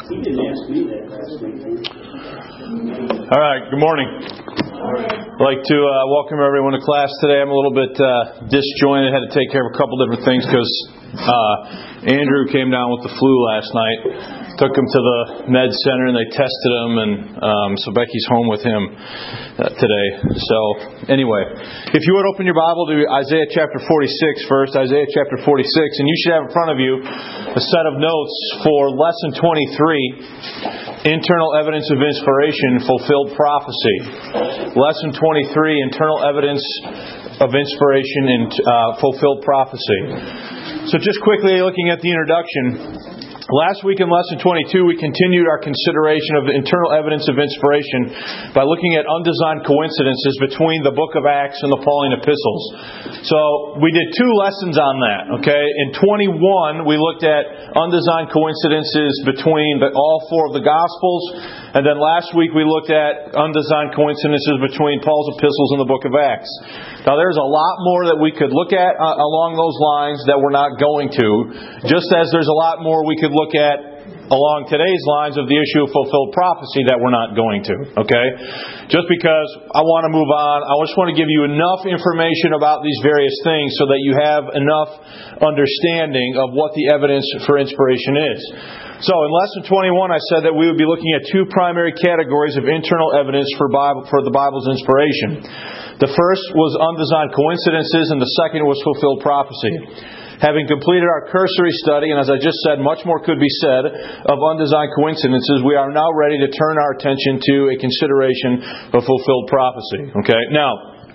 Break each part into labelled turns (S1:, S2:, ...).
S1: He didn't ask me that last week.
S2: All right, good morning. I'd like to welcome everyone to class today. I'm a little bit disjointed. Had to take care of a couple different things because Andrew came down with the flu last night. Took him to the med center and they tested him, and so Becky's home with him today. So anyway, if you would open your Bible to Isaiah chapter 46 first, Isaiah chapter 46, and you should have in front of you a set of notes for lesson 23, Internal Evidence of Inspiration, Fulfilled Prophecy. Lesson 23, Internal Evidence of Inspiration and Fulfilled Prophecy. So just quickly looking at the introduction. Last week in Lesson 22, we continued our consideration of the internal evidence of inspiration by looking at undesigned coincidences between the book of Acts and the Pauline epistles. So we did 2 lessons on that. Okay, in 21, we looked at undesigned coincidences between all 4 of the Gospels. And then last week we looked at undesigned coincidences between Paul's epistles and the book of Acts. Now there's a lot more that we could look at along those lines that we're not going to. Just as there's a lot more we could look at along today's lines of the issue of fulfilled prophecy that we're not going to. Okay? Just because I want to move on, I just want to give you enough information about these various things so that you have enough understanding of what the evidence for inspiration is. So in Lesson 21, I said that we would be looking at 2 primary categories of internal evidence for the Bible's inspiration. The first was undesigned coincidences, and the second was fulfilled prophecy. Having completed our cursory study, and as I just said, much more could be said of undesigned coincidences, we are now ready to turn our attention to a consideration of fulfilled prophecy. Okay? Now,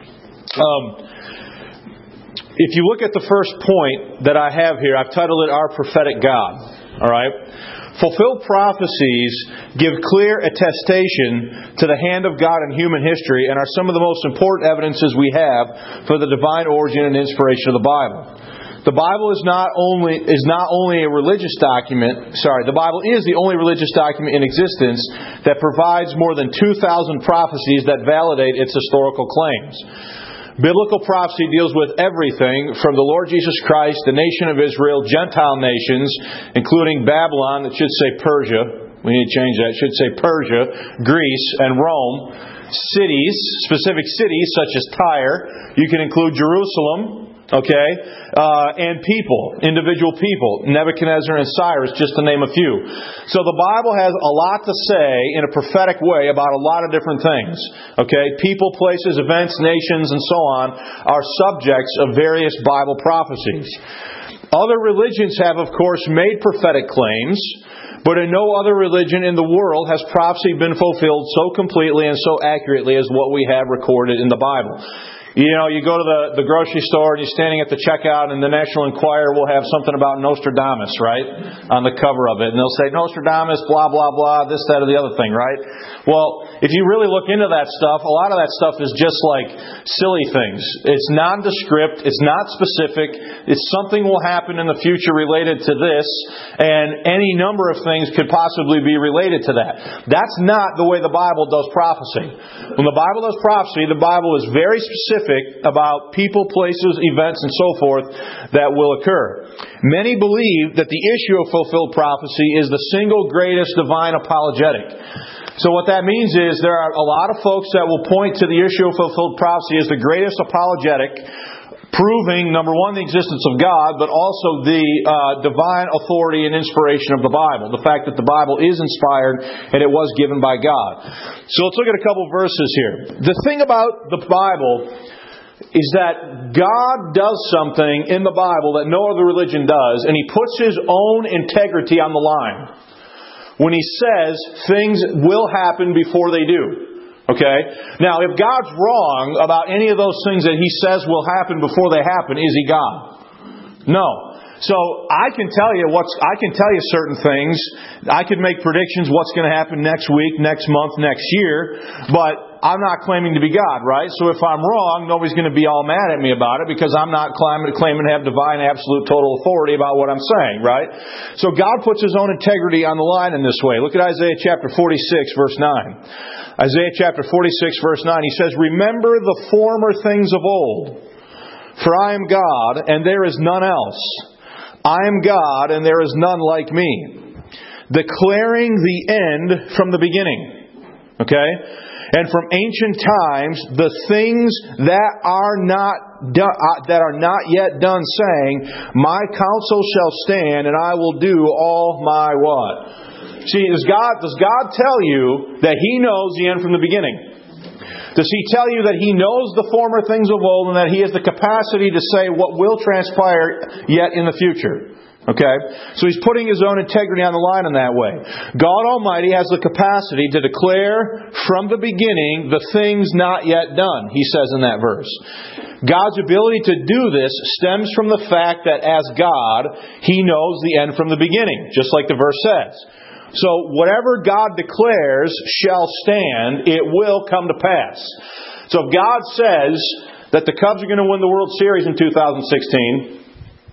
S2: if you look at the first point that I have here, I've titled it Our Prophetic God. Alright? Fulfilled prophecies give clear attestation to the hand of God in human history and are some of the most important evidences we have for the divine origin and inspiration of the Bible. The Bible is not only a religious document. The Bible is the only religious document in existence that provides more than 2,000 prophecies that validate its historical claims. Biblical prophecy deals with everything from the Lord Jesus Christ, the nation of Israel, Gentile nations, including Babylon, it should say Persia. We need to change that. It should say Persia, Greece, and Rome. Cities, specific cities such as Tyre. You can include Jerusalem. Okay? And people, individual people, Nebuchadnezzar and Cyrus, just to name a few. So the Bible has a lot to say in a prophetic way about a lot of different things. Okay? People, places, events, nations, and so on are subjects of various Bible prophecies. Other religions have, of course, made prophetic claims, but in no other religion in the world has prophecy been fulfilled so completely and so accurately as what we have recorded in the Bible. You know, you go to the grocery store and you're standing at the checkout and the National Enquirer will have something about Nostradamus, right? On the cover of it. And they'll say, Nostradamus, blah, blah, blah, this, that, or the other thing, right? Well, if you really look into that stuff, a lot of that stuff is just like silly things. It's nondescript. It's not specific. It's something will happen in the future related to this, and any number of things could possibly be related to that. That's not the way the Bible does prophecy. When the Bible does prophecy, the Bible is very specific about people, places, events, and so forth that will occur. Many believe that the issue of fulfilled prophecy is the single greatest divine apologetic. So what that means is there are a lot of folks that will point to the issue of fulfilled prophecy as the greatest apologetic, proving, number one, the existence of God, but also the divine authority and inspiration of the Bible. The fact that the Bible is inspired and it was given by God. So let's look at a couple verses here. The thing about the Bible is that God does something in the Bible that no other religion does, and He puts His own integrity on the line. When He says things will happen before they do. Okay? Now, if God's wrong about any of those things that He says will happen before they happen, is He God? No. So I can tell you certain things. I could make predictions what's going to happen next week, next month, next year, but I'm not claiming to be God, right? So if I'm wrong, nobody's going to be all mad at me about it because I'm not claiming to have divine, absolute, total authority about what I'm saying, right? So God puts His own integrity on the line in this way. Look at Isaiah chapter 46, verse 9. Isaiah chapter 46, verse 9, He says, "Remember the former things of old, for I am God, and there is none else. I am God, and there is none like me. declaring the end from the beginning. Okay? And from ancient times, the things that are not yet done, saying, my counsel shall stand, and I will do all my what? See, does God tell you that He knows the end from the beginning? Does He tell you that He knows the former things of old and that He has the capacity to say what will transpire yet in the future? Okay? So He's putting His own integrity on the line in that way. God Almighty has the capacity to declare from the beginning the things not yet done, He says in that verse. God's ability to do this stems from the fact that as God, He knows the end from the beginning, just like the verse says. So whatever God declares shall stand, it will come to pass. So if God says that the Cubs are going to win the World Series in 2016,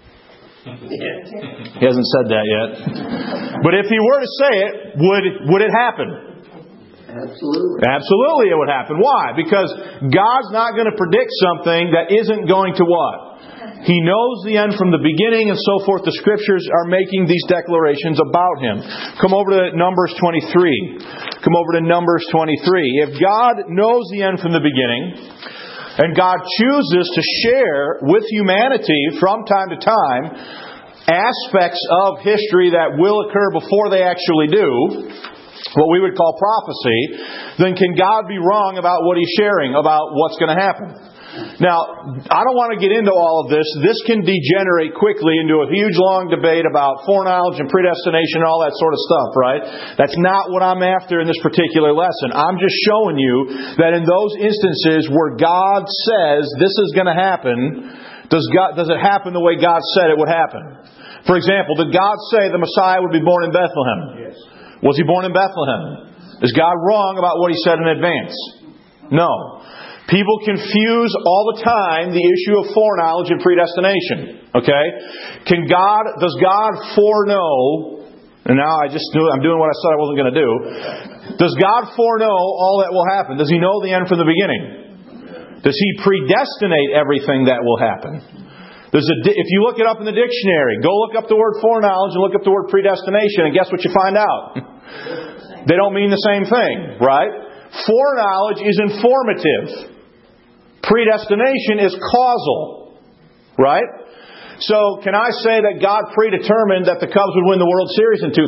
S2: He hasn't said that yet. But if He were to say it, would it happen?
S1: Absolutely.
S2: Absolutely it would happen. Why? Because God's not going to predict something that isn't going to what? He knows the end from the beginning and so forth. The Scriptures are making these declarations about Him. Come over to Numbers 23. Come over to Numbers 23. If God knows the end from the beginning, and God chooses to share with humanity from time to time aspects of history that will occur before they actually do, what we would call prophecy, then can God be wrong about what He's sharing about what's going to happen? Now, I don't want to get into all of this. This can degenerate quickly into a huge long debate about foreknowledge and predestination and all that sort of stuff, right? That's not what I'm after in this particular lesson. I'm just showing you that in those instances where God says this is going to happen, does it happen the way God said it would happen? For example, did God say the Messiah would be born in Bethlehem?
S1: Yes.
S2: Was He born in Bethlehem? Is God wrong about what He said in advance? No. People confuse all the time the issue of foreknowledge and predestination. Okay? Does God foreknow, and now I'm doing what I said I wasn't going to do. Does God foreknow all that will happen? Does He know the end from the beginning? Does He predestinate everything that will happen? If you look it up in the dictionary, go look up the word foreknowledge and look up the word predestination, and guess what you find out? They don't mean the same thing, right? Foreknowledge is informative. Predestination is causal. Right? So, can I say that God predetermined that the Cubs would win the World Series in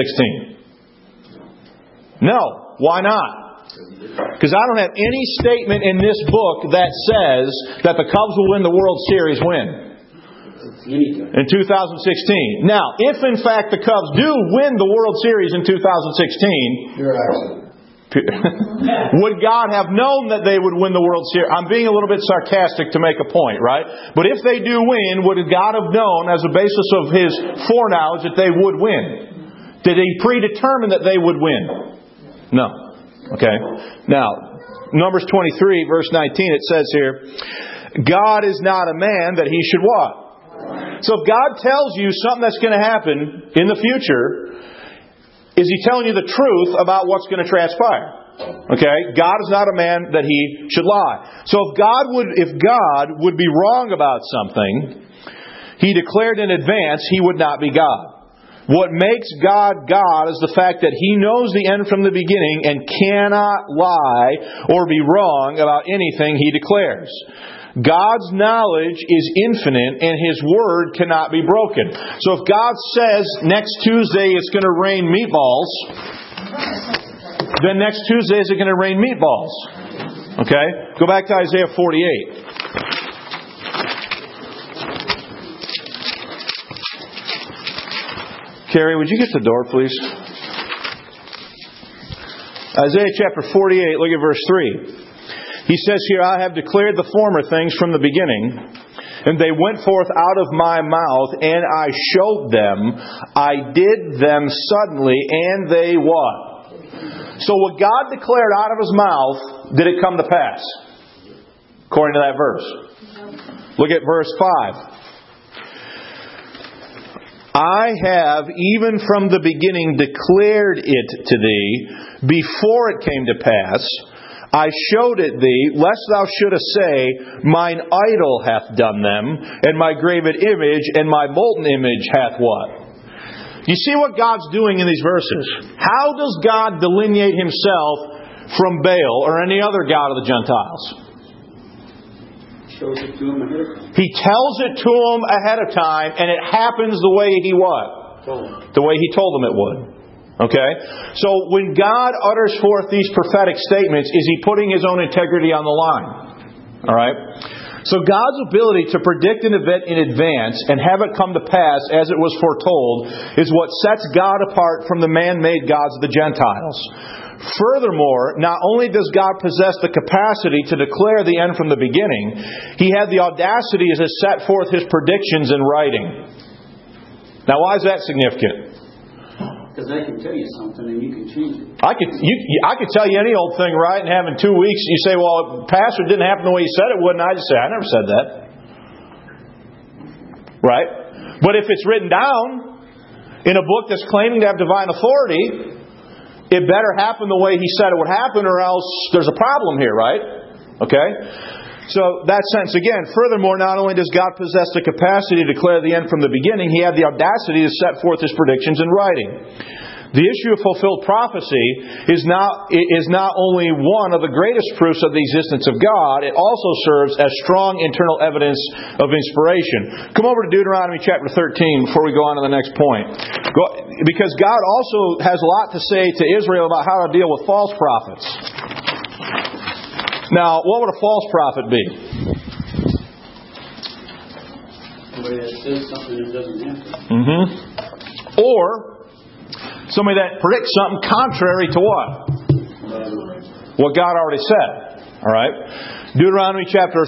S2: 2016? No. Why not? Because I don't have any statement in this book that says that the Cubs will win the World Series when? In 2016. Now, if in fact the Cubs do win the World Series in 2016...
S1: You're right.
S2: Would God have known that they would win the World Series? I'm being a little bit sarcastic to make a point, right? But if they do win, would God have known as a basis of His foreknowledge that they would win? Did He predetermine that they would win? No. Okay. Now, Numbers 23, verse 19, it says here, God is not a man that He should what? So if God tells you something that's going to happen in the future, is He telling you the truth about what's going to transpire? Okay? God is not a man that He should lie. So if God would be wrong about something He declared in advance, He would not be God. What makes God God is the fact that He knows the end from the beginning and cannot lie or be wrong about anything He declares. God's knowledge is infinite and His Word cannot be broken. So if God says next Tuesday it's going to rain meatballs, then next Tuesday is it going to rain meatballs? Okay? Go back to Isaiah 48. Carrie, would you get the door, please? Isaiah chapter 48, look at verse 3. He says here, I have declared the former things from the beginning, and they went forth out of my mouth, and I showed them. I did them suddenly, and they what? So what God declared out of His mouth, did it come to pass? According to that verse. Look at verse 5. I have, even from the beginning, declared it to thee, before it came to pass. I showed it thee, lest thou shouldest say, mine idol hath done them, and my graven image and my molten image hath what? You see what God's doing in these verses. How does God delineate Himself from Baal or any other god of the Gentiles?
S1: Shows it to him ahead of time.
S2: He tells it to them ahead of time, and it happens the way He what? The way He told them it would. Okay? So when God utters forth these prophetic statements, is He putting His own integrity on the line? Alright? So God's ability to predict an event in advance and have it come to pass as it was foretold is what sets God apart from the man-made gods of the Gentiles. Furthermore, not only does God possess the capacity to declare the end from the beginning, He had the audacity to set forth His predictions in writing. Now, why is that significant?
S1: Because they can tell you something and you can change it.
S2: I could tell you any old thing right and have in 2 weeks, you say, well, Pastor, it didn't happen the way you said it would, and I just say, I never said that. Right? But if it's written down in a book that's claiming to have divine authority, it better happen the way He said it would happen, or else there's a problem here, right? Okay? So, that sense again. Furthermore, not only does God possess the capacity to declare the end from the beginning, He had the audacity to set forth His predictions in writing. The issue of fulfilled prophecy is not only one of the greatest proofs of the existence of God, it also serves as strong internal evidence of inspiration. Come over to Deuteronomy chapter 13 before we go on to the next point. Because God also has a lot to say to Israel about how to deal with false prophets. Now, what would a false prophet be?
S1: Somebody that says something that doesn't happen.
S2: Or somebody that predicts something contrary to what? What God already said. Alright? Deuteronomy chapter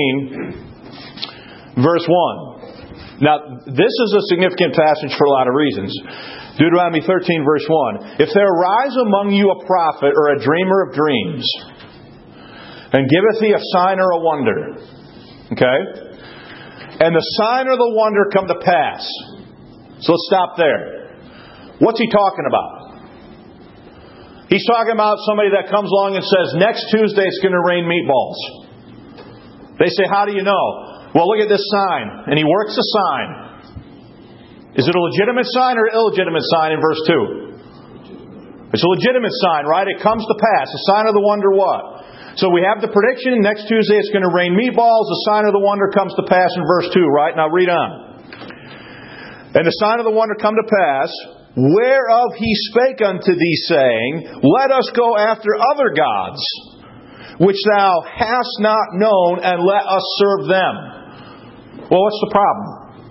S2: 13, verse 1. Now, this is a significant passage for a lot of reasons. Deuteronomy 13, verse 1. If there arise among you a prophet or a dreamer of dreams, and giveth thee a sign or a wonder. Okay? And the sign or the wonder come to pass. So let's stop there. What's he talking about? He's talking about somebody that comes along and says, next Tuesday it's going to rain meatballs. They say, how do you know? Well, look at this sign. And he works the sign. Is it a legitimate sign or an illegitimate sign in verse 2? It's a legitimate sign, right? It comes to pass. The sign of the wonder what? So we have the prediction, next Tuesday it's going to rain meatballs. The sign of the wonder comes to pass in verse 2, right? Now read on. And the sign of the wonder come to pass, whereof He spake unto thee, saying, let us go after other gods, which thou hast not known, and let us serve them. Well, what's the problem?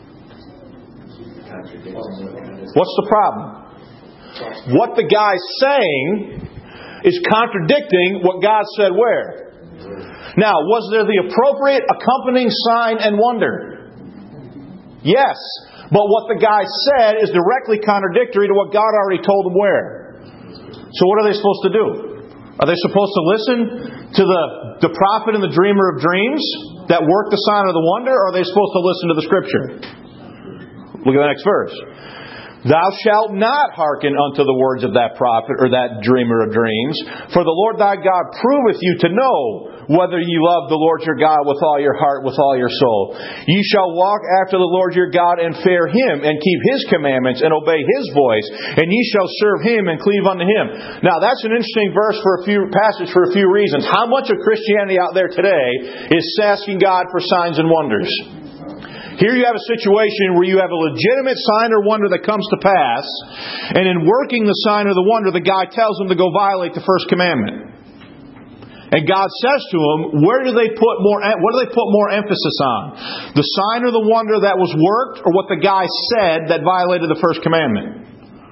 S2: What's the problem? What the guy's saying is contradicting what God said where? Now, was there the appropriate accompanying sign and wonder? Yes. But what the guy said is directly contradictory to what God already told him where. So what are they supposed to do? Are they supposed to listen to the prophet and the dreamer of dreams that worked the sign of the wonder, or are they supposed to listen to the Scripture? Look at the next verse. Thou shalt not hearken unto the words of that prophet or that dreamer of dreams, for the Lord thy God proveth you to know whether ye love the Lord your God with all your heart, with all your soul. Ye shall walk after the Lord your God and fear Him, and keep His commandments, and obey His voice, and ye shall serve Him and cleave unto Him. Now that's an interesting passage for a few reasons. How much of Christianity out there today is asking God for signs and wonders? Here you have a situation where you have a legitimate sign or wonder that comes to pass, and in working the sign or the wonder, the guy tells him to go violate the first commandment. And God says to him, what do they put more emphasis on? The sign or the wonder that was worked, or what the guy said that violated the first commandment?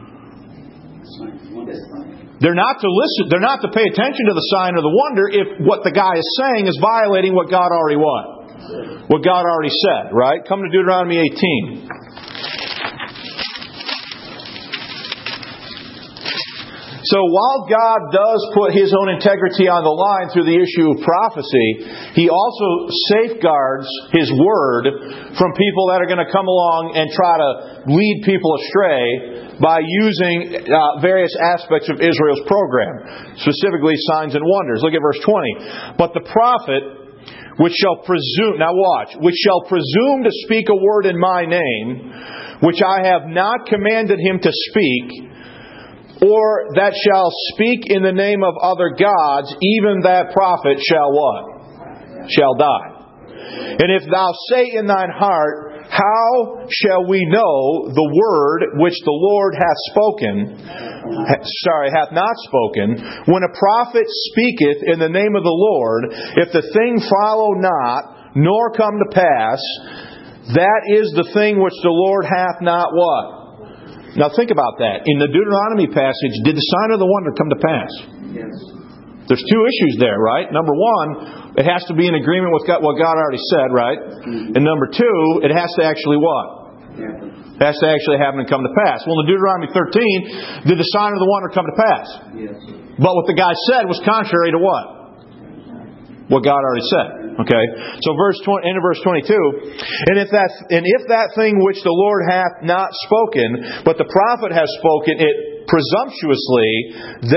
S2: They're not to listen, they're not to pay attention to the sign or the wonder if what the guy is saying is violating what God already what? What God already said, right? Come to Deuteronomy 18. So while God does put His own integrity on the line through the issue of prophecy, He also safeguards His word from people that are going to come along and try to lead people astray by using various aspects of Israel's program, specifically signs and wonders. Look at verse 20. But the prophet which shall presume, now watch, which shall presume to speak a word in my name, which I have not commanded him to speak, or that shall speak in the name of other gods, even that prophet shall what? Shall die. And if thou say in thine heart, how shall we know the word which the Lord hath not spoken, when a prophet speaketh in the name of the Lord, if the thing follow not, nor come to pass, that is the thing which the Lord hath not what? Now think about that. In the Deuteronomy passage, did the sign of the wonder come to pass?
S1: Yes.
S2: There's two issues there, right? Number one, it has to be in agreement with what God already said, right? And number two, it has to actually what? It has to actually happen and come to pass. Well, in Deuteronomy 13, did the sign of the wonder come to pass?
S1: Yes.
S2: But what the guy said was contrary to what? What God already said. Okay? So end of verse 22. And if that thing which the Lord hath not spoken, but the prophet hath spoken it presumptuously,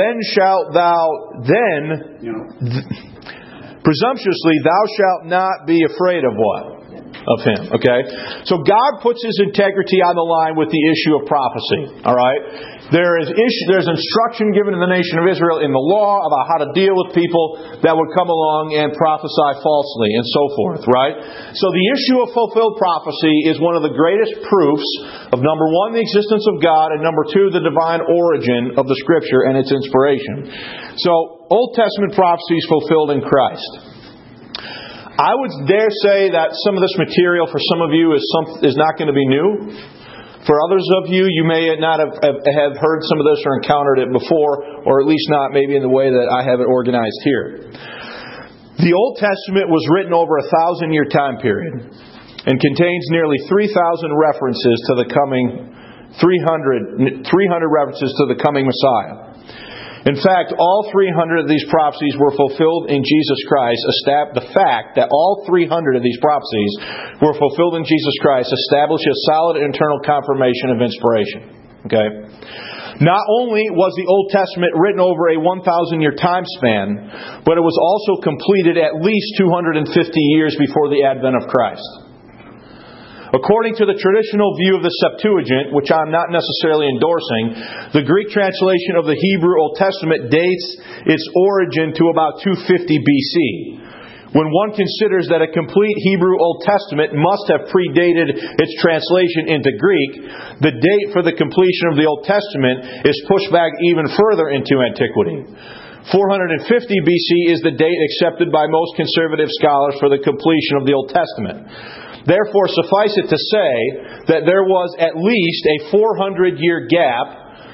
S2: presumptuously thou shalt not be afraid of what? Of him. Okay? So God puts His integrity on the line with the issue of prophecy. Alright? There's instruction given to the nation of Israel in the law about how to deal with people that would come along and prophesy falsely and so forth, right? So the issue of fulfilled prophecy is one of the greatest proofs of, number one, the existence of God, and number two, the divine origin of the Scripture and its inspiration. So, Old Testament prophecy is fulfilled in Christ. I would dare say that some of this material for some of you is not going to be new. For others of you, you may not have heard some of this or encountered it before, or at least not maybe in the way that I have it organized here. The Old Testament was written over a 1,000-year time period and contains nearly 3,000 references to the coming 300 references to the coming Messiah. In fact, all 300 of these prophecies were fulfilled in Jesus Christ. The fact that all 300 of these prophecies were fulfilled in Jesus Christ establishes solid internal confirmation of inspiration. Okay? Not only was the Old Testament written over a 1,000-year time span, but it was also completed at least 250 years before the advent of Christ. According to the traditional view of the Septuagint, which I'm not necessarily endorsing, the Greek translation of the Hebrew Old Testament dates its origin to about 250 BC. When one considers that a complete Hebrew Old Testament must have predated its translation into Greek, the date for the completion of the Old Testament is pushed back even further into antiquity. 450 BC is the date accepted by most conservative scholars for the completion of the Old Testament. Therefore, suffice it to say that there was at least a 400-year gap,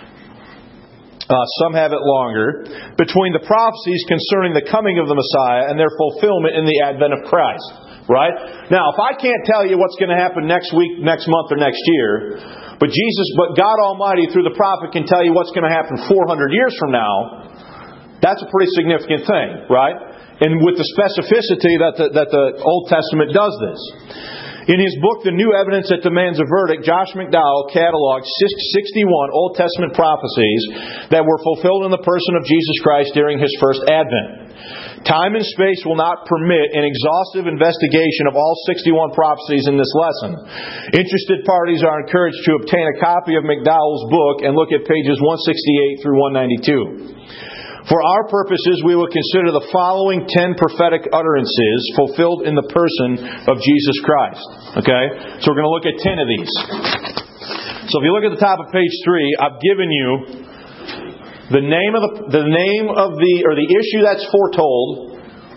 S2: some have it longer, between the prophecies concerning the coming of the Messiah and their fulfillment in the advent of Christ. Right? Now, if I can't tell you what's going to happen next week, next month, or next year, but God Almighty through the prophet can tell you what's going to happen 400 years from now, that's a pretty significant thing, right? And with the specificity that the Old Testament does this. In his book, The New Evidence That Demands a Verdict, Josh McDowell cataloged 61 Old Testament prophecies that were fulfilled in the person of Jesus Christ during His first advent. Time and space will not permit an exhaustive investigation of all 61 prophecies in this lesson. Interested parties are encouraged to obtain a copy of McDowell's book and look at pages 168 through 192. For our purposes, we will consider the following 10 prophetic utterances fulfilled in the person of Jesus Christ. Okay? So we're going to look at 10 of these. So if you look at the top of page 3, I've given you the name of the issue that's foretold,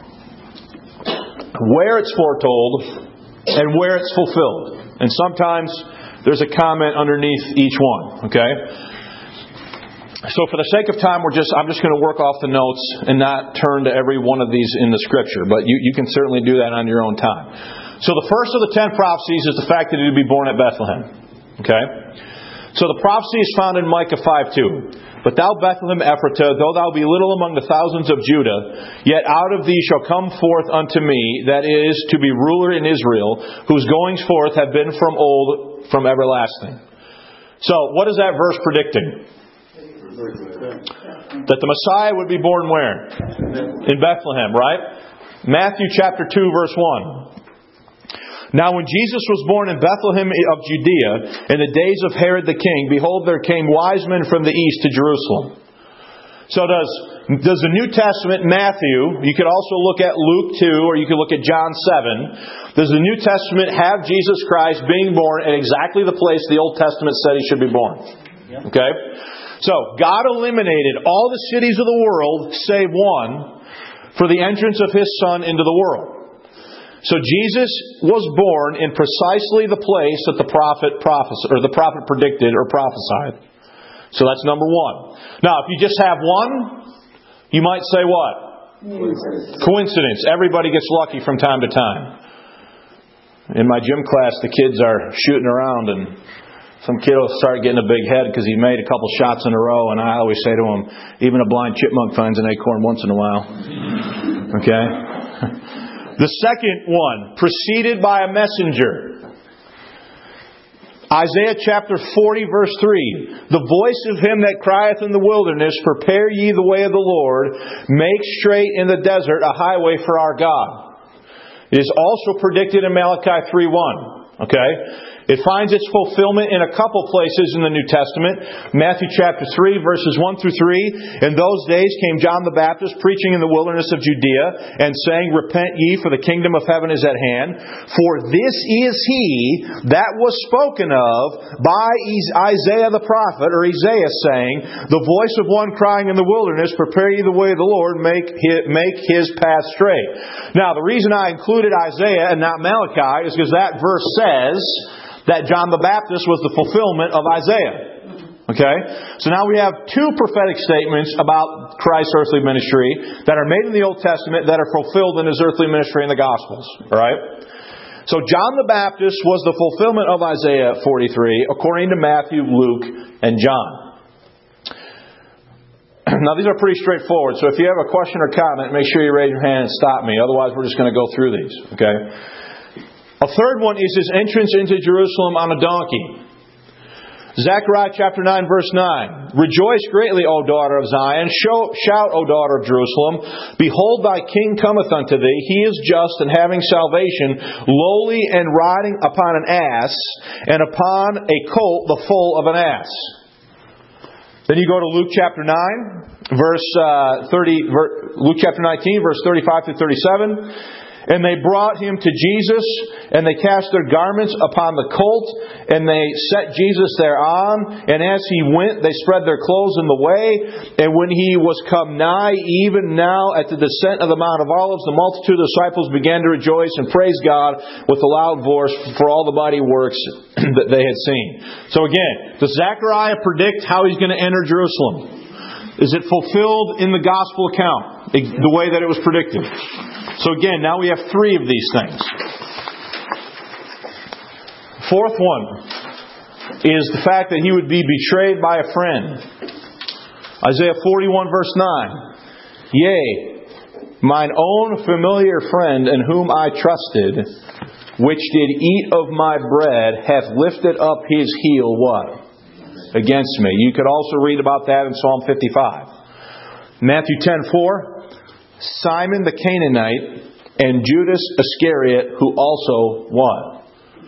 S2: where it's foretold, and where it's fulfilled. And sometimes there's a comment underneath each one. Okay? So for the sake of time, I'm just going to work off the notes and not turn to every one of these in the Scripture. But you can certainly do that on your own time. So the first of the 10 prophecies is the fact that He would be born at Bethlehem. Okay? So the prophecy is found in Micah 5:2. But thou Bethlehem Ephratah, though thou be little among the thousands of Judah, yet out of thee shall come forth unto me, that is, to be ruler in Israel, whose goings forth have been from old, from everlasting. So what is that verse predicting? That the Messiah would be born where? In Bethlehem, right? Matthew chapter 2, verse 1. Now when Jesus was born in Bethlehem of Judea, in the days of Herod the king, behold, there came wise men from the east to Jerusalem. So does the New Testament, Matthew, you could also look at Luke 2, or you could look at John 7. Does the New Testament have Jesus Christ being born at exactly the place the Old Testament said He should be born? Okay? So, God eliminated all the cities of the world, save one, for the entrance of His Son into the world. So Jesus was born in precisely the place that the prophet predicted or prophesied. So that's number one. Now, if you just have one, you might say what? Coincidence. Everybody gets lucky from time to time. In my gym class, the kids are shooting around, and some kid will start getting a big head because he made a couple shots in a row, and I always say to him, even a blind chipmunk finds an acorn once in a while. Okay? The second one, preceded by a messenger. Isaiah chapter 40, verse 3. The voice of him that crieth in the wilderness, prepare ye the way of the Lord, make straight in the desert a highway for our God. It is also predicted in Malachi 3:1. Okay? It finds its fulfillment in a couple places in the New Testament. Matthew chapter 3, verses 1 through 3. In those days came John the Baptist preaching in the wilderness of Judea and saying, repent ye, for the kingdom of heaven is at hand. For this is he that was spoken of by Isaiah the prophet, or Isaiah, saying, the voice of one crying in the wilderness, prepare ye the way of the Lord, make his path straight. Now, the reason I included Isaiah and not Malachi is because that verse says that John the Baptist was the fulfillment of Isaiah. Okay? So now we have two prophetic statements about Christ's earthly ministry that are made in the Old Testament that are fulfilled in His earthly ministry in the Gospels. Alright? So John the Baptist was the fulfillment of Isaiah 43 according to Matthew, Luke, and John. Now these are pretty straightforward, so if you have a question or comment, make sure you raise your hand and stop me. Otherwise we're just going to go through these. Okay? A third one is His entrance into Jerusalem on a donkey. Zechariah chapter 9, verse 9. Rejoice greatly, O daughter of Zion. Shout, O daughter of Jerusalem. Behold, thy king cometh unto thee. He is just and having salvation, lowly and riding upon an ass, and upon a colt the foal of an ass. Then you go to Luke chapter 9, Luke chapter 19, verse 35 to 37. And they brought him to Jesus, and they cast their garments upon the colt, and they set Jesus thereon. And as he went, they spread their clothes in the way. And when he was come nigh, even now at the descent of the Mount of Olives, the multitude of disciples began to rejoice and praise God with a loud voice for all the mighty works that they had seen. So again, does Zechariah predict how he's going to enter Jerusalem? Is it fulfilled in the gospel account, the way that it was predicted? So again, now we have three of these things. Fourth one is the fact that He would be betrayed by a friend. Isaiah 41 verse 9. Yea, mine own familiar friend in whom I trusted, which did eat of my bread, hath lifted up his heel, what? Against me. You could also read about that in Psalm 55. Matthew 10:4. Simon the Canaanite and Judas Iscariot, who also what?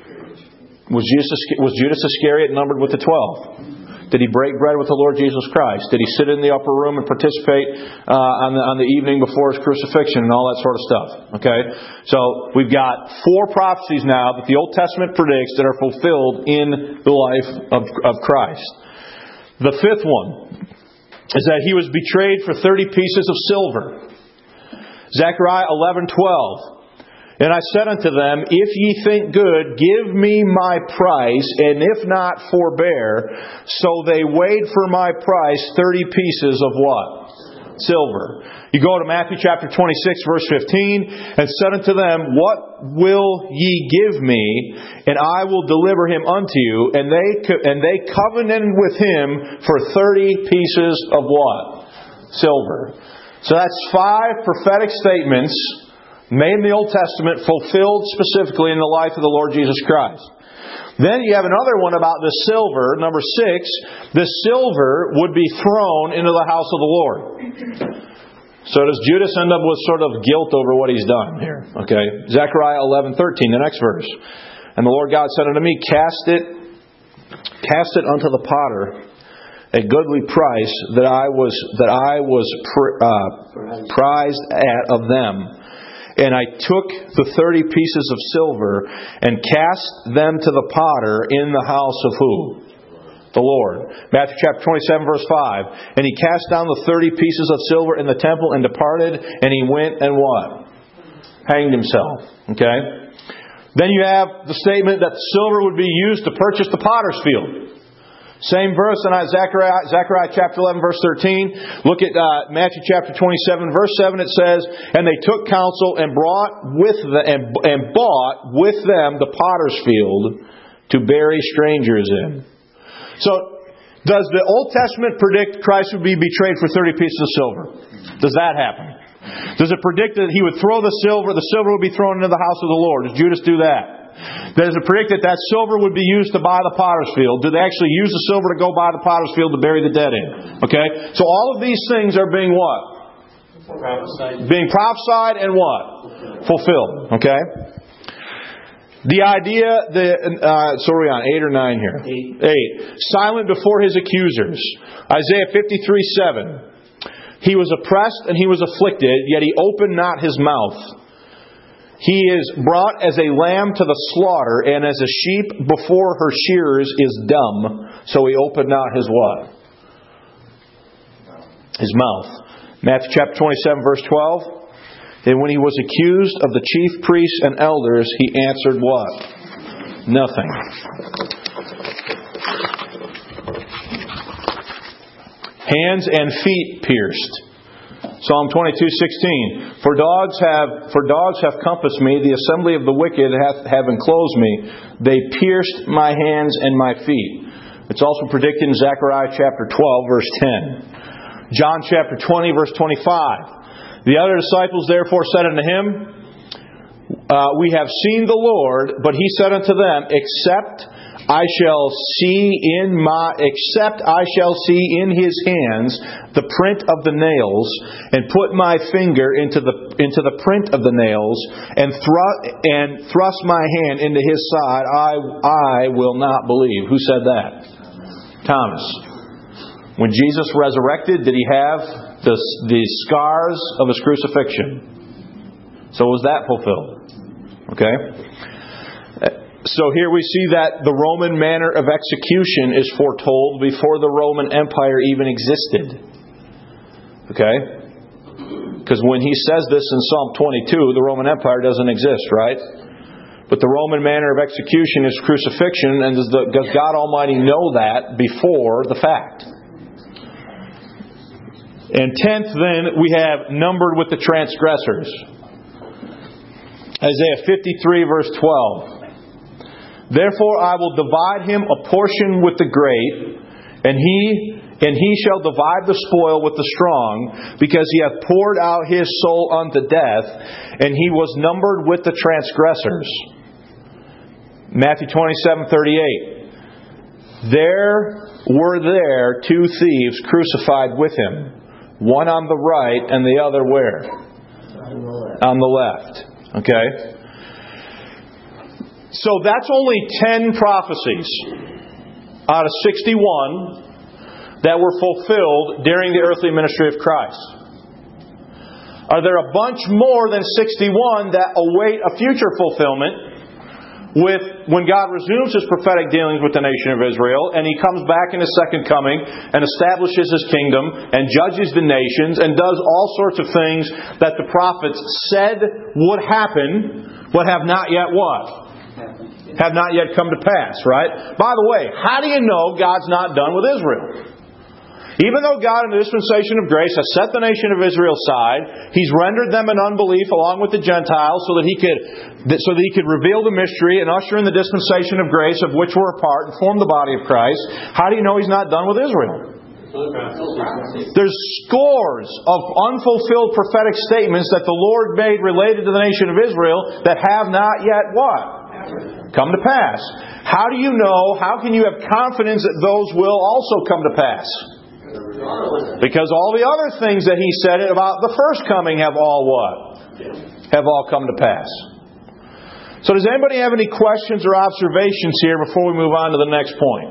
S2: Was Judas Iscariot numbered with the 12? Did he break bread with the Lord Jesus Christ? Did he sit in the upper room and participate on the evening before His crucifixion and all that sort of stuff? Okay? So we've got four prophecies now that the Old Testament predicts that are fulfilled in the life of Christ. The fifth one is that He was betrayed for 30 pieces of silver. Zechariah 11:12. And I said unto them, if ye think good, give me my price, and if not, forbear. So they weighed for my price 30 pieces of what? Silver. You go to Matthew chapter 26, verse 15, and said unto them, what will ye give me, and I will deliver him unto you? And they covenanted with him for 30 pieces of what? Silver. So that's five prophetic statements made in the Old Testament, fulfilled specifically in the life of the Lord Jesus Christ. Then you have another one about the silver, number 6. The silver would be thrown into the house of the Lord. So does Judas end up with sort of guilt over what he's done here? Okay. Zechariah 11:13, the next verse. And the Lord God said unto me, Cast it unto the potter, a goodly price that I was prized at of them. And I took the 30 pieces of silver and cast them to the potter in the house of who? The Lord. Matthew chapter 27 verse 5. And he cast down the 30 pieces of silver in the temple and departed, and he went and what? Hanged himself. Okay? Then you have the statement that the silver would be used to purchase the potter's field. Same verse in Zechariah chapter 11 verse 13. Look at Matthew chapter 27 verse 7. It says, And they took counsel and bought with them the potter's field to bury strangers in. So, does the Old Testament predict Christ would be betrayed for 30 pieces of silver? Does that happen? Does it predict that He would throw the silver would be thrown into the house of the Lord? Does Judas do that? Does it predict that silver would be used to buy the potter's field? Do they actually use the silver to go buy the potter's field to bury the dead in? Okay? So all of these things are being what?
S1: Prophesied.
S2: Being prophesied and what? Fulfilled. Okay? The idea, so are we on 8 or 9 here? 8. Silent before his accusers. Isaiah 53:7. He was oppressed and he was afflicted, yet he opened not his mouth. He is brought as a lamb to the slaughter, and as a sheep before her shearers is dumb, so he opened not his what? His mouth. Matthew chapter 27 verse 12. And when he was accused of the chief priests and elders, he answered what? Nothing. Hands and feet pierced. Psalm 22:16. For dogs have compassed me, the assembly of the wicked have enclosed me. They pierced my hands and my feet. It's also predicted in Zechariah chapter 12 verse 10. John chapter 20 verse 25. The other disciples therefore said unto him, We have seen the Lord, but he said unto them, Except I shall see in his hands the print of the nails, and put my finger into the print of the nails, and thrust my hand into his side, I will not believe. Who said that? Thomas. When Jesus resurrected, did he have the scars of his crucifixion? So was that fulfilled? Okay? So here we see that the Roman manner of execution is foretold before the Roman Empire even existed. Okay? Because when he says this in Psalm 22, the Roman Empire doesn't exist, right? But the Roman manner of execution is crucifixion, and does God Almighty know that before the fact? And 10th, then, we have numbered with the transgressors. Isaiah 53, verse 12. Therefore I will divide him a portion with the great, and he shall divide the spoil with the strong, because he hath poured out his soul unto death, and he was numbered with the transgressors. Matthew 27:38. There were two thieves crucified with him, one on the right and the other where? On the left. Okay? So that's only 10 prophecies out of 61 that were fulfilled during the earthly ministry of Christ. Are there a bunch more than 61 that await a future fulfillment when God resumes His prophetic dealings with the nation of Israel, and He comes back in His second coming and establishes His kingdom and judges the nations and does all sorts of things that the prophets said would happen, but have not yet what? Have not yet come to pass, right? By the way, how do you know God's not done with Israel? Even though God in the dispensation of grace has set the nation of Israel aside, He's rendered them in unbelief along with the Gentiles so that He could reveal the mystery and usher in the dispensation of grace of which we're a part and form the body of Christ. How do you know He's not done with Israel? There's scores of unfulfilled prophetic statements that the Lord made related to the nation of Israel that have not yet what? Come to pass. How do you know? How can you have confidence that those will also come to pass? Because all the other things that He said about the first coming have all what? Have all come to pass. So does anybody have any questions or observations here before we move on to the next point?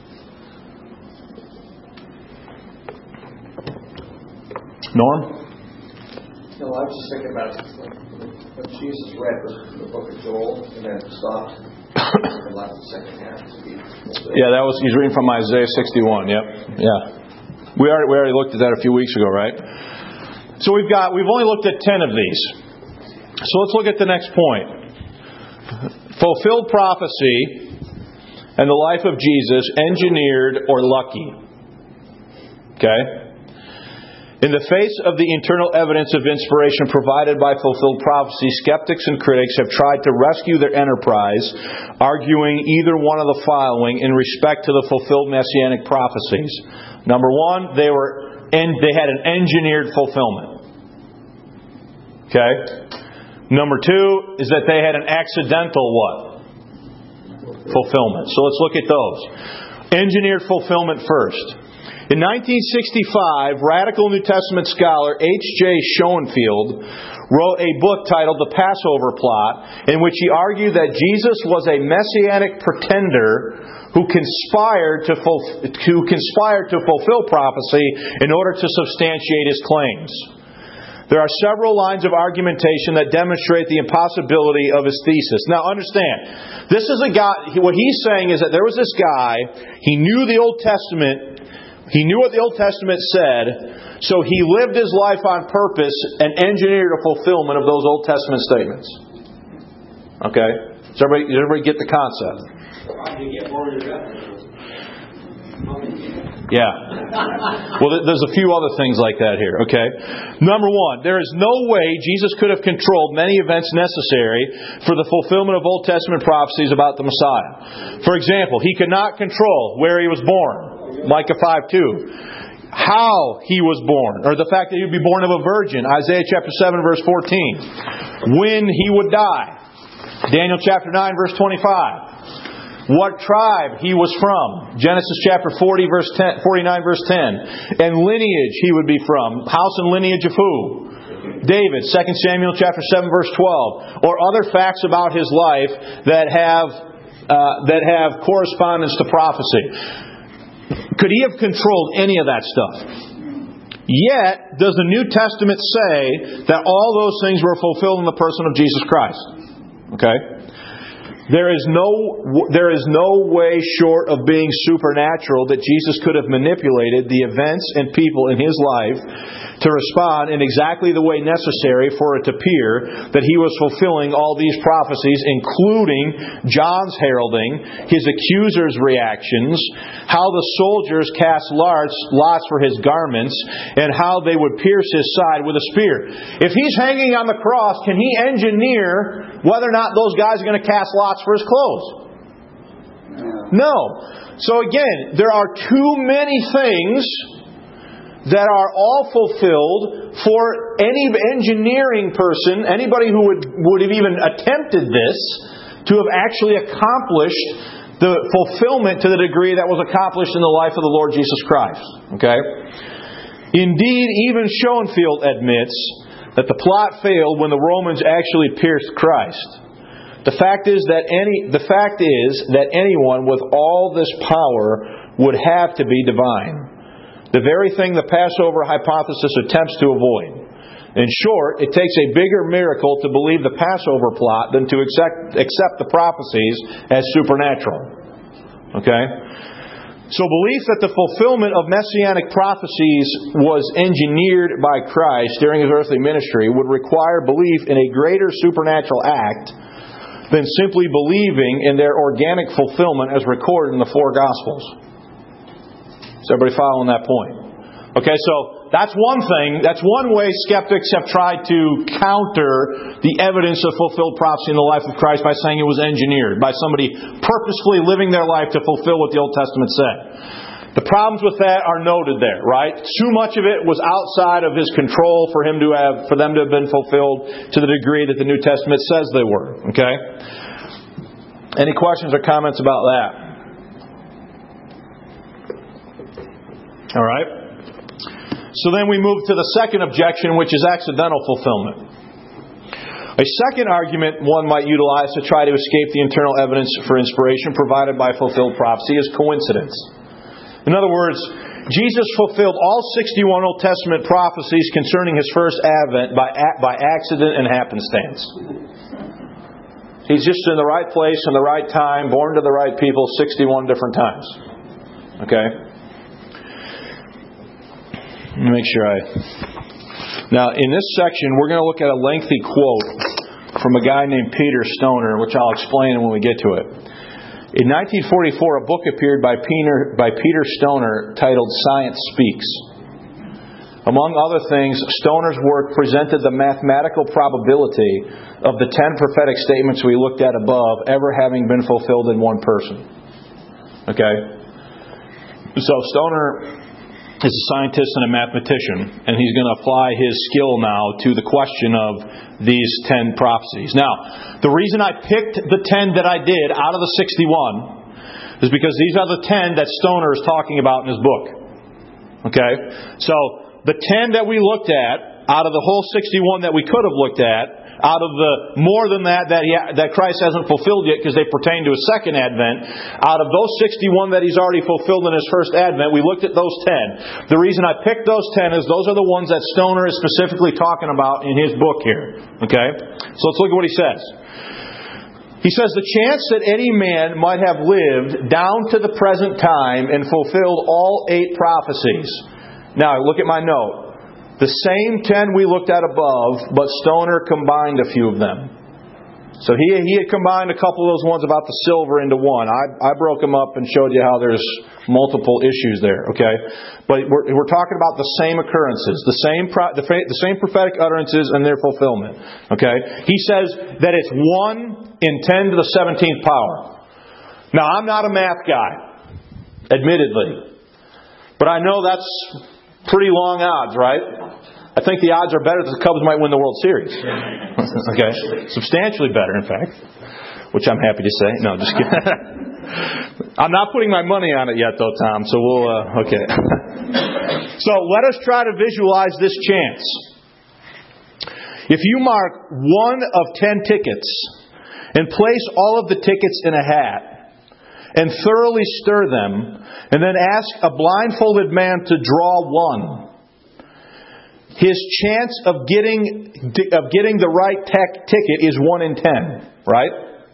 S2: Norm?
S3: No, I was just thinking about what Jesus read was from the book of Joel and then stopped and left the second half to be fulfilled.
S2: Yeah, he's reading from Isaiah 61. Yep. Yeah. We already looked at that a few weeks ago, right? So we've only looked at 10 of these. So let's look at the next point. Fulfilled prophecy and the life of Jesus, engineered or lucky. Okay? In the face of the internal evidence of inspiration provided by fulfilled prophecy, skeptics and critics have tried to rescue their enterprise, arguing either one of the following in respect to the fulfilled messianic prophecies. Number one, they had an engineered fulfillment. Okay? Number two is that they had an accidental what? Fulfillment. So let's look at those. Engineered fulfillment first. In 1965, radical New Testament scholar H.J. Schoenfield wrote a book titled The Passover Plot, in which he argued that Jesus was a messianic pretender who conspired to fulfill prophecy in order to substantiate his claims. There are several lines of argumentation that demonstrate the impossibility of his thesis. Now understand, this is a guy, what he's saying is that there was this guy, he knew the Old Testament, he knew what the Old Testament said, so he lived his life on purpose and engineered a fulfillment of those Old Testament statements. Okay? Does everybody get the concept? Yeah. Well, there's a few other things like that here, okay? Number one, there is no way Jesus could have controlled many events necessary for the fulfillment of Old Testament prophecies about the Messiah. For example, He could not control where He was born. Micah 5:2. How He was born, or the fact that He would be born of a virgin. Isaiah chapter 7 verse 14. When He would die. Daniel chapter 9 verse 25. What tribe He was from. Genesis chapter 49 verse 10. And lineage He would be from. House and lineage of who? David, 2 Samuel chapter 7 verse 12. Or other facts about His life that have correspondence to prophecy. Could He have controlled any of that stuff? Yet, does the New Testament say that all those things were fulfilled in the person of Jesus Christ? Okay? There is no way short of being supernatural that Jesus could have manipulated the events and people in His life to respond in exactly the way necessary for it to appear that He was fulfilling all these prophecies, including John's heralding, his accusers' reactions, how the soldiers cast lots for His garments, and how they would pierce His side with a spear. If He's hanging on the cross, can He engineer whether or not those guys are going to cast lots for His clothes? No. So again, there are too many things that are all fulfilled for any engineering person, anybody who would have even attempted this, to have actually accomplished the fulfillment to the degree that was accomplished in the life of the Lord Jesus Christ. Okay? Indeed, even Schoenfield admits that the plot failed when the Romans actually pierced Christ. The fact is that anyone with all this power would have to be divine. The very thing the Passover hypothesis attempts to avoid. In short, it takes a bigger miracle to believe the Passover plot than to accept the prophecies as supernatural. Okay? So belief that the fulfillment of messianic prophecies was engineered by Christ during His earthly ministry would require belief in a greater supernatural act than simply believing in their organic fulfillment as recorded in the four Gospels. Is everybody following that point? Okay, so that's one thing. That's one way skeptics have tried to counter the evidence of fulfilled prophecy in the life of Christ by saying it was engineered, by somebody purposefully living their life to fulfill what the Old Testament said. The problems with that are noted there, right? Too much of it was outside of His control for them to have been fulfilled to the degree that the New Testament says they were. Okay? Any questions or comments about that? All right. So then we move to the second objection, which is accidental fulfillment. A second argument one might utilize to try to escape the internal evidence for inspiration provided by fulfilled prophecy is coincidence. In other words, Jesus fulfilled all 61 Old Testament prophecies concerning His first advent by accident and happenstance. He's just in the right place in the right time, born to the right people 61 different times. Okay? Let me make sure Now, in this section, we're going to look at a lengthy quote from a guy named Peter Stoner, which I'll explain when we get to it. In 1944, a book appeared by Peter Stoner titled Science Speaks. Among other things, Stoner's work presented the mathematical probability of the 10 prophetic statements we looked at above ever having been fulfilled in one person. Okay? So Stoner is a scientist and a mathematician, and he's going to apply his skill now to the question of these 10 prophecies. Now, the reason I picked the 10 that I did out of the 61 is because these are the 10 that Stoner is talking about in his book. Okay? So, the 10 that we looked at, out of the whole 61 that we could have looked at, out of the more than that Christ hasn't fulfilled yet because they pertain to His second advent, out of those 61 that He's already fulfilled in His first advent, we looked at those 10. The reason I picked those 10 is those are the ones that Stoner is specifically talking about in his book here. Okay? So let's look at what he says. He says, the chance that any man might have lived down to the present time and fulfilled all 8 prophecies. Now, look at my note. The same 10 we looked at above, but Stoner combined a few of them. So he had combined a couple of those ones about the silver into one. I broke them up and showed you how there's multiple issues there. Okay, but we're talking about the same occurrences, the same prophetic utterances and their fulfillment. Okay, he says that it's 1 in 10 to the 17th power. Now I'm not a math guy, admittedly, but I know that's pretty long odds, right? I think the odds are better that the Cubs might win the World Series. Okay, substantially better, in fact, which I'm happy to say. No, just kidding. I'm not putting my money on it yet, though, Tom. So we'll okay. So let us try to visualize this chance. If you mark 1 of 10 tickets and place all of the tickets in a hat and thoroughly stir them, and then ask a blindfolded man to draw one, his chance of getting the right ticket is 1 in 10, right?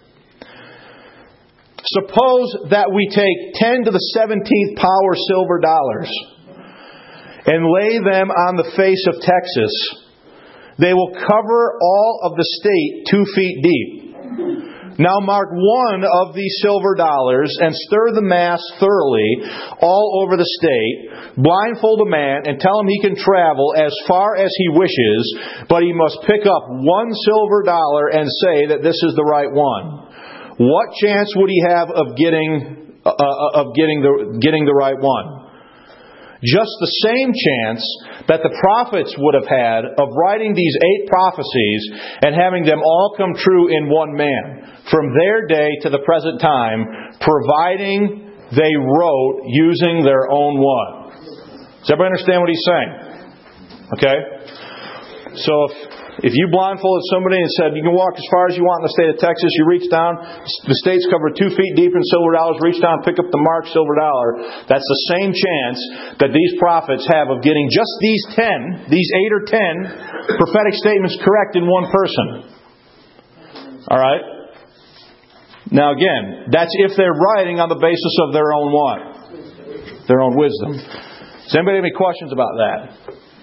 S2: Suppose that we take 10 to the 17th power silver dollars and lay them on the face of Texas. They will cover all of the state 2 feet deep. Now mark 1 of these silver dollars and stir the mass thoroughly all over the state. Blindfold a man and tell him he can travel as far as he wishes, but he must pick up 1 silver dollar and say that this is the right one. What chance would he have of getting the right one? Just the same chance that the prophets would have had of writing these 8 prophecies and having them all come true in one man, from their day to the present time, providing they wrote using their own what? Does everybody understand what he's saying? Okay? So if you blindfolded somebody and said, you can walk as far as you want in the state of Texas, you reach down, the state's covered 2 feet deep in silver dollars, reach down, pick up the marked silver dollar, that's the same chance that these prophets have of getting just these 8 or 10 prophetic statements correct in one person. Alright? Now again, that's if they're writing on the basis of their own what? Their own wisdom. Does anybody have any questions about that?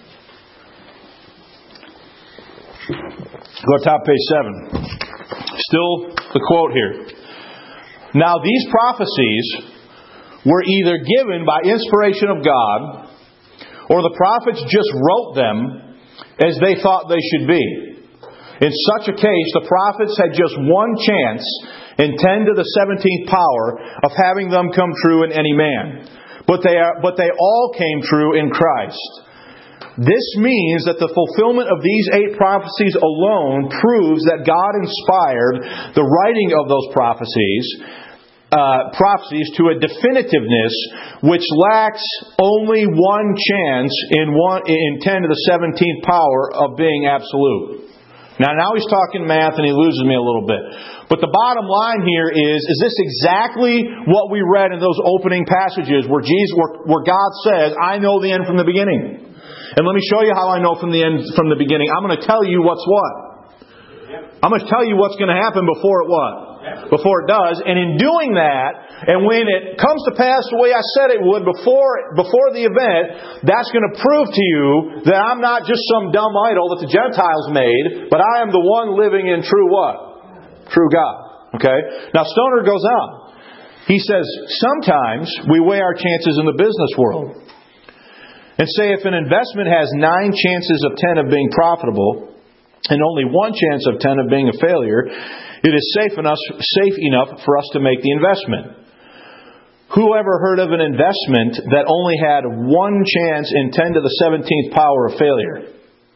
S2: Go to top page 7. Still the quote here. Now these prophecies were either given by inspiration of God, or the prophets just wrote them as they thought they should be. In such a case, the prophets had just one chance in 10 to the 17th power of having them come true in any man. But they all came true in Christ. This means that the fulfillment of these 8 prophecies alone proves that God inspired the writing of those prophecies, prophecies to a definitiveness which lacks only one chance in 10 to the 17th power of being absolute. Now he's talking math and he loses me a little bit. But the bottom line here is this exactly what we read in those opening passages where God says, I know the end from the beginning. And let me show you how I know from the end from the beginning. I'm going to tell you what's what. I'm going to tell you what's going to happen before it what? Before it does. And in doing that, and when it comes to pass the way I said it would before the event, that's going to prove to you that I'm not just some dumb idol that the Gentiles made, but I am the one living in true what? True God. Okay? Now Stoner goes on. He says, sometimes we weigh our chances in the business world and say if an investment has 9 chances of 10 of being profitable and only 1 chance of 10 of being a failure, it is safe enough for us to make the investment. Who ever heard of an investment that only had 1 chance in 10 to the 17th power of failure?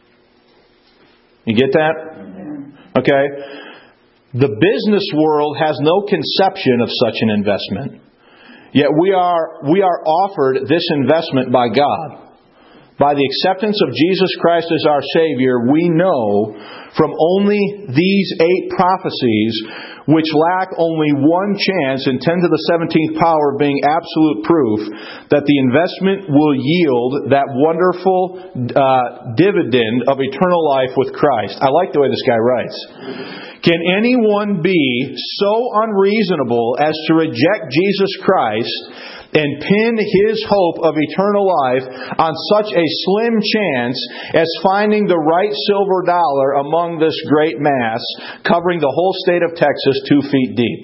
S2: You get that? Okay. The business world has no conception of such an investment. Yet we are offered this investment by God. By the acceptance of Jesus Christ as our Savior, we know from only these 8 prophecies, which lack only 1 chance in 10 to the 17th power of being absolute proof, that the investment will yield that wonderful dividend of eternal life with Christ. I like the way this guy writes. Can anyone be so unreasonable as to reject Jesus Christ and pin his hope of eternal life on such a slim chance as finding the right silver dollar among this great mass covering the whole state of Texas 2 feet deep?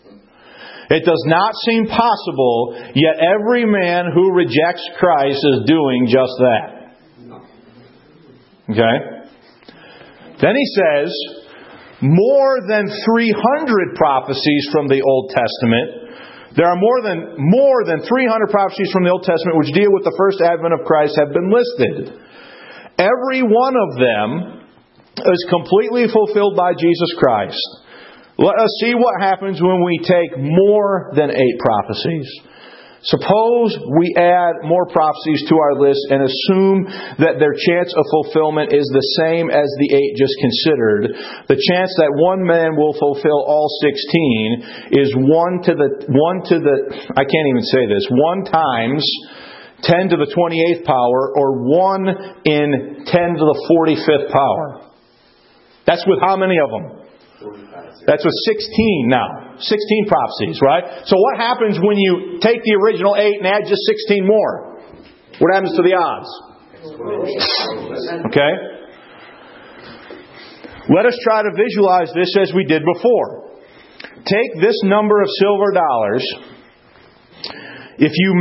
S2: It does not seem possible, yet every man who rejects Christ is doing just that. Okay? Then he says, more than 300 prophecies from the Old Testament. There are more than 300 prophecies from the Old Testament which deal with the first advent of Christ have been listed. Every one of them is completely fulfilled by Jesus Christ. Let us see what happens when we take more than 8 prophecies. Suppose we add more prophecies to our list and assume that their chance of fulfillment is the same as the 8 just considered. The chance that one man will fulfill all 16 is 1 I can't even say this, 1 times 10 to the 28th power, or 1 in 10 to the 45th power. That's with how many of them? That's with 16 now. 16 prophecies, right? So what happens when you take the original 8 and add just 16 more? What happens to the odds? Okay? Let us try to visualize this as we did before. Take this number of silver dollars. If you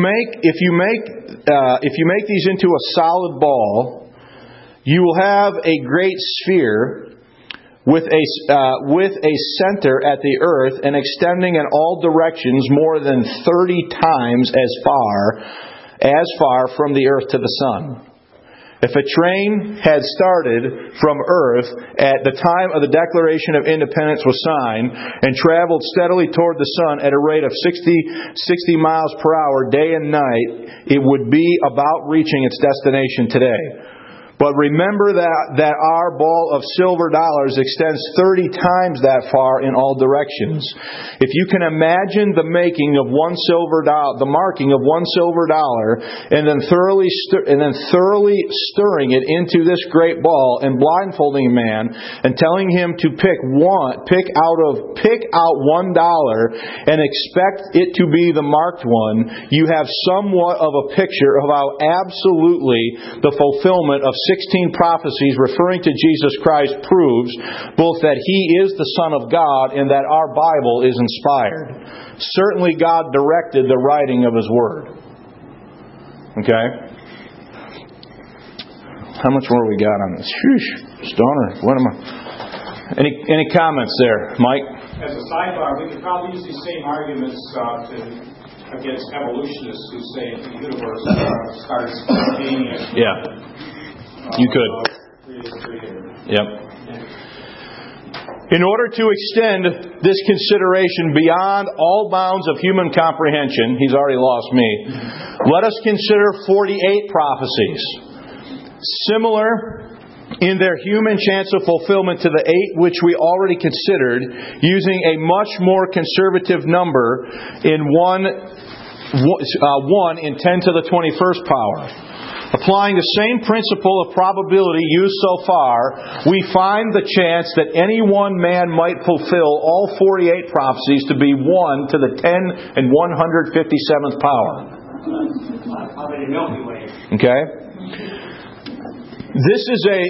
S2: make these into a solid ball, you will have a great sphere with a center at the earth and extending in all directions more than 30 times as far from the earth to the sun. If a train had started from earth at the time of the Declaration of Independence was signed and traveled steadily toward the sun at a rate of 60 miles per hour day and night, it would be about reaching its destination today. But remember that our ball of silver dollars extends 30 times that far in all directions. If you can imagine the marking of one silver dollar, and then thoroughly stirring it into this great ball and blindfolding a man and telling him to pick out $1 and expect it to be the marked one, you have somewhat of a picture of how absolutely the fulfillment of 16 prophecies referring to Jesus Christ proves both that He is the Son of God and that our Bible is inspired. Certainly God directed the writing of His Word. Okay? How much more we got on this? Stoner, what am I... Any comments there, Mike?
S4: As a sidebar, we could probably use these same arguments against evolutionists who say the universe started spontaneous.
S2: Yeah. You could. Yep. In order to extend this consideration beyond all bounds of human comprehension, he's already lost me, let us consider 48 prophecies, similar in their human chance of fulfillment to the 8 which we already considered, using a much more conservative number in 1 in 10 to the 21st power. Applying the same principle of probability used so far, we find the chance that any one man might fulfill all 48 prophecies to be 1 to the 10 and 157th power.
S1: How many Milky Ways?
S2: Okay? This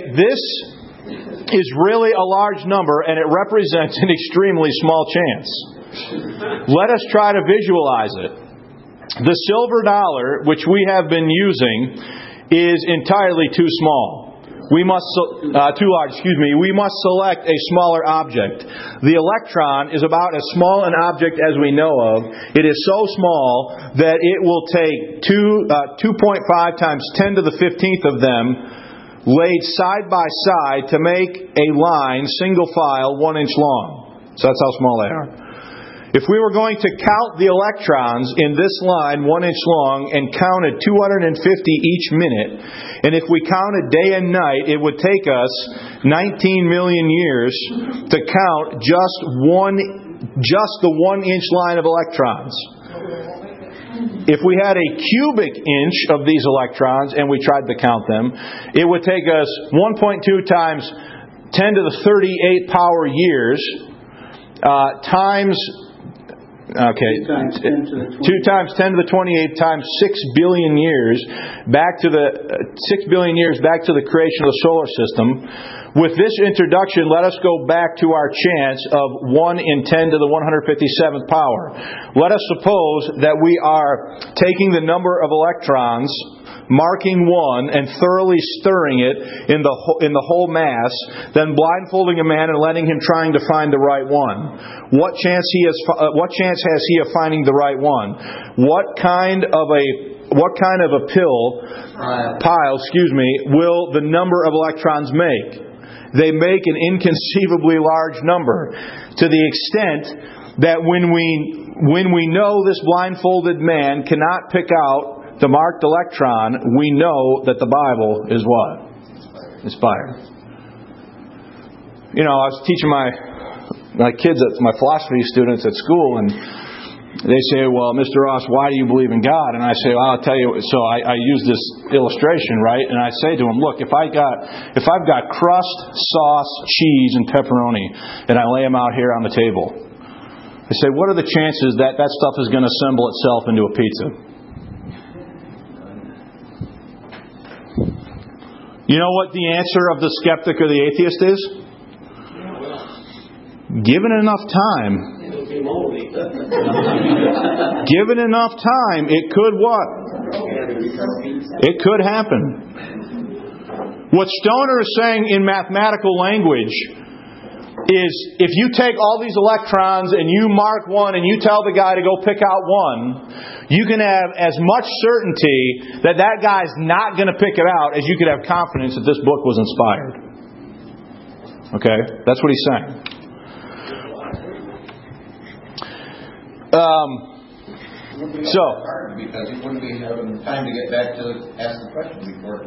S2: is really a large number, and it represents an extremely small chance. Let us try to visualize it. The silver dollar, which we have been using, is entirely too small. Too large. We must select a smaller object. The electron is about as small an object as we know of. It is so small that it will take 2.5 times 10 to the 15th of them laid side by side to make a line, single file, 1 inch long. So that's how small they are. If we were going to count the electrons in this line 1 inch long and counted 250 each minute, and if we counted day and night, it would take us 19 million years to count just the 1 inch line of electrons. If we had a cubic inch of these electrons and we tried to count them, it would take us 1.2 times 10 to the 38 power years times 2 times 10 to the 28 times 6 billion years back to the creation of the solar system. With this introduction, let us go back to our chance of 1 in 10 to the 157th power. Let us suppose that we are taking the number of electrons, marking one, and thoroughly stirring it in the whole mass, then blindfolding a man and letting him trying to find the right one. What chance has he of finding the right one? What kind of a pile, will the number of electrons make? They make an inconceivably large number, to the extent that when we know this blindfolded man cannot pick out the marked electron, we know that the Bible is what? Inspired. I was teaching my kids, my philosophy students at school, and they say, "Well, Mr. Ross, why do you believe in God?" And I say, "Well, I'll tell you." So I use this illustration, right? And I say to them, "Look, if I've got crust, sauce, cheese, and pepperoni, and I lay them out here on the table, I say, what are the chances that stuff is going to assemble itself into a pizza?" You know what the answer of the skeptic or the atheist is? Given enough time. Given enough time, it could what? It could happen. What Stoner is saying in mathematical language is, if you take all these electrons and you mark one and you tell the guy to go pick out one, you can have as much certainty that guy's not going to pick it out as you could have confidence that this book was inspired. Okay? That's what he's saying.
S5: Because he wouldn't be having time to get back to ask the question before.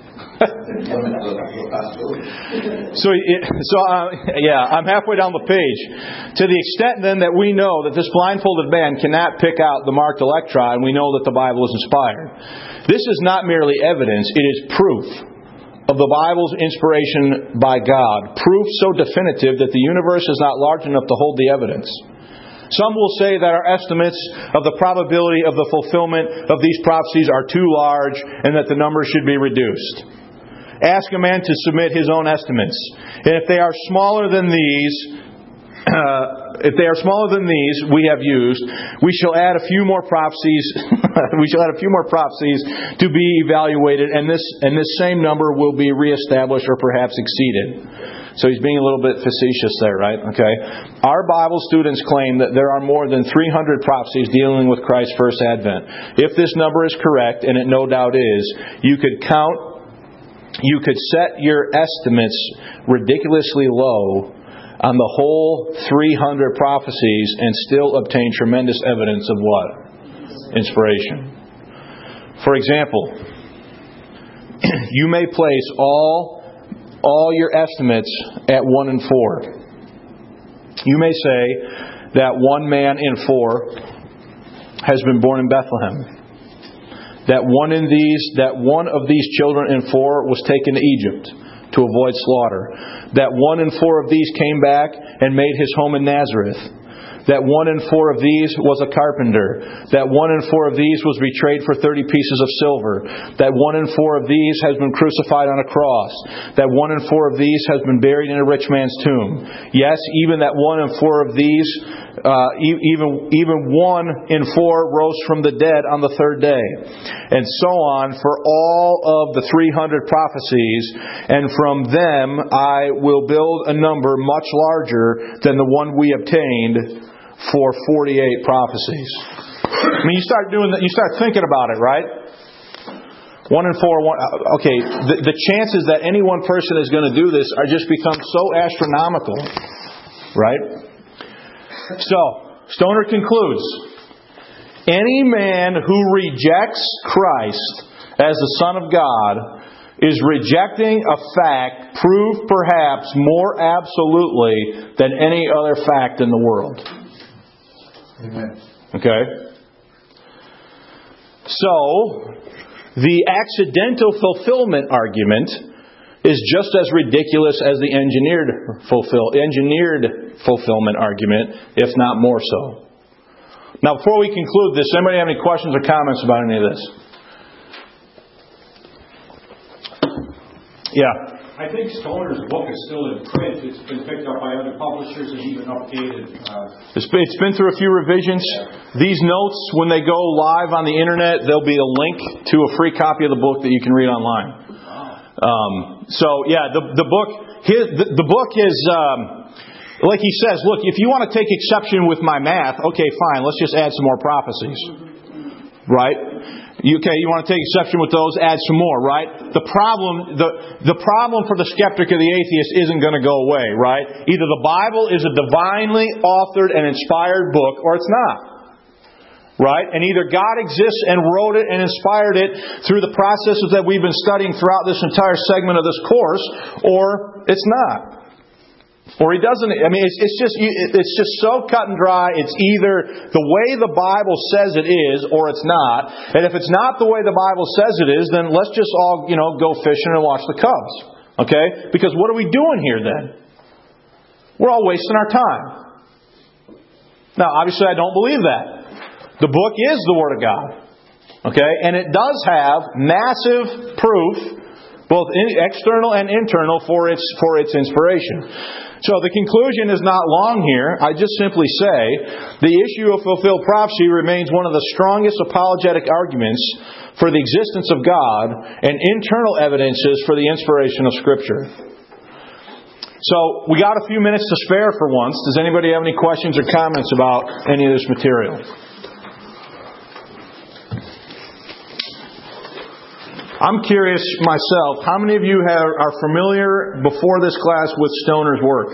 S2: I'm halfway down the page. To the extent then that we know that this blindfolded man cannot pick out the marked electron, we know that the Bible is inspired. This is not merely evidence, it is proof of the Bible's inspiration by God. Proof so definitive that the universe is not large enough to hold the evidence. Some will say that our estimates of the probability of the fulfillment of these prophecies are too large and that the number should be reduced. Ask a man to submit his own estimates. And if they are smaller than these, we have used, we shall add a few more prophecies. To be evaluated, and this same number will be reestablished or perhaps exceeded. So he's being a little bit facetious there, right? Okay. Our Bible students claim that there are more than 300 prophecies dealing with Christ's first advent. If this number is correct, and it no doubt is, you could set your estimates ridiculously low on the whole 300 prophecies and still obtain tremendous evidence of what? Inspiration. For example, you may place all your estimates at 1 in 4. You may say that 1 man in 4 has been born in Bethlehem. That one of these children in 4 was taken to Egypt to avoid slaughter. That 1 in 4 of these came back and made his home in Nazareth. That 1 in 4 of these was a carpenter. That 1 in 4 of these was betrayed for 30 pieces of silver. That 1 in 4 of these has been crucified on a cross. That 1 in 4 of these has been buried in a rich man's tomb. Yes, even that 1 in 4 of these, even 1 in 4 rose from the dead on the 3rd day. And so on for all of the 300 prophecies. And from them I will build a number much larger than the one we obtained for 48 prophecies. I mean, you start doing that. You start thinking about it, right? 1 in 4. Okay, the chances that any one person is going to do this are just become so astronomical, right? So, Stoner concludes: any man who rejects Christ as the Son of God is rejecting a fact proved perhaps more absolutely than any other fact in the world.
S5: Amen.
S2: Okay? So, the accidental fulfillment argument is just as ridiculous as the engineered fulfillment argument, if not more so. Now, before we conclude this, anybody have any questions or comments about any of this? Yeah.
S4: I think Stoner's book is still in print. It's been picked up by other publishers and even updated.
S2: It's been through a few revisions. These notes, when they go live on the internet, there'll be a link to a free copy of the book that you can read online. The book is, like he says, look, if you want to take exception with my math, okay, fine, let's just add some more prophecies. Right? You want to take exception with those, add some more, right? The problem for the skeptic or the atheist isn't going to go away, right? Either the Bible is a divinely authored and inspired book, or it's not. Right? And either God exists and wrote it and inspired it through the processes that we've been studying throughout this entire segment of this course, or it's not. Or He doesn't. I mean, it's just so cut and dry. It's either the way the Bible says it is, or it's not. And if it's not the way the Bible says it is, then let's just all go fishing and watch the Cubs. Okay? Because what are we doing here then? We're all wasting our time. Now, obviously, I don't believe that. The book is the Word of God. Okay? And it does have massive proof, both external and internal, for its inspiration. So the conclusion is not long here. I just simply say the issue of fulfilled prophecy remains one of the strongest apologetic arguments for the existence of God and internal evidences for the inspiration of Scripture. So we got a few minutes to spare for once. Does anybody have any questions or comments about any of this material? I'm curious myself, how many of you are familiar before this class with Stoner's work?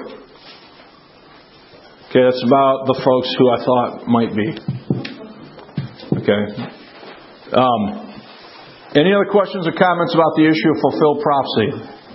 S2: Okay, that's about the folks who I thought might be. Okay. Any other questions or comments about the issue of fulfilled prophecy?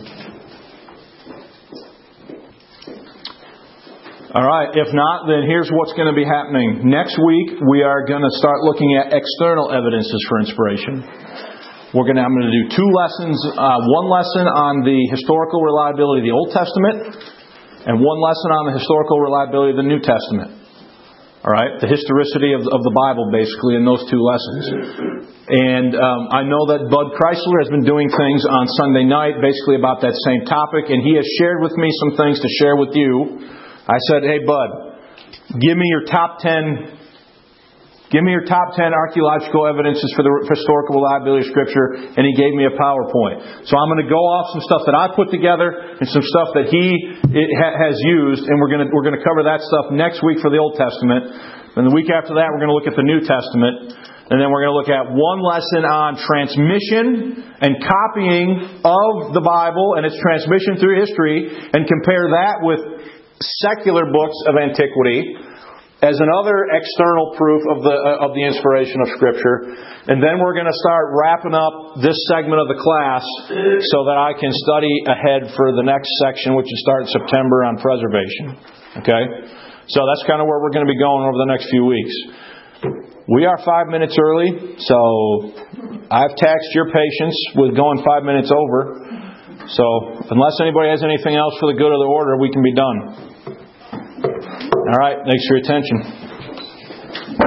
S2: All right, if not, then here's what's going to be happening. Next week, we are going to start looking at external evidences for inspiration. I'm going to do 2 lessons. One lesson on the historical reliability of the Old Testament, and one lesson on the historical reliability of the New Testament. All right, the historicity of the Bible, basically, in those 2 lessons. And I know that Bud Chrysler has been doing things on Sunday night, basically about that same topic, and he has shared with me some things to share with you. I said, "Hey, Bud, give me your top 10." Give me your top 10 archaeological evidences for the historical reliability of Scripture, and he gave me a PowerPoint. So I'm going to go off some stuff that I put together and some stuff that he has used, and we're going to cover that stuff next week for the Old Testament. And the week after that, we're going to look at the New Testament, and then we're going to look at one lesson on transmission and copying of the Bible and its transmission through history, and compare that with secular books of antiquity as another external proof of the inspiration of Scripture. And then we're going to start wrapping up this segment of the class so that I can study ahead for the next section, which will start in September on preservation. Okay? So that's kind of where we're going to be going over the next few weeks. We are 5 minutes early, so I've taxed your patience with going 5 minutes over. So unless anybody has anything else for the good of the order, we can be done. All right, thanks for your attention.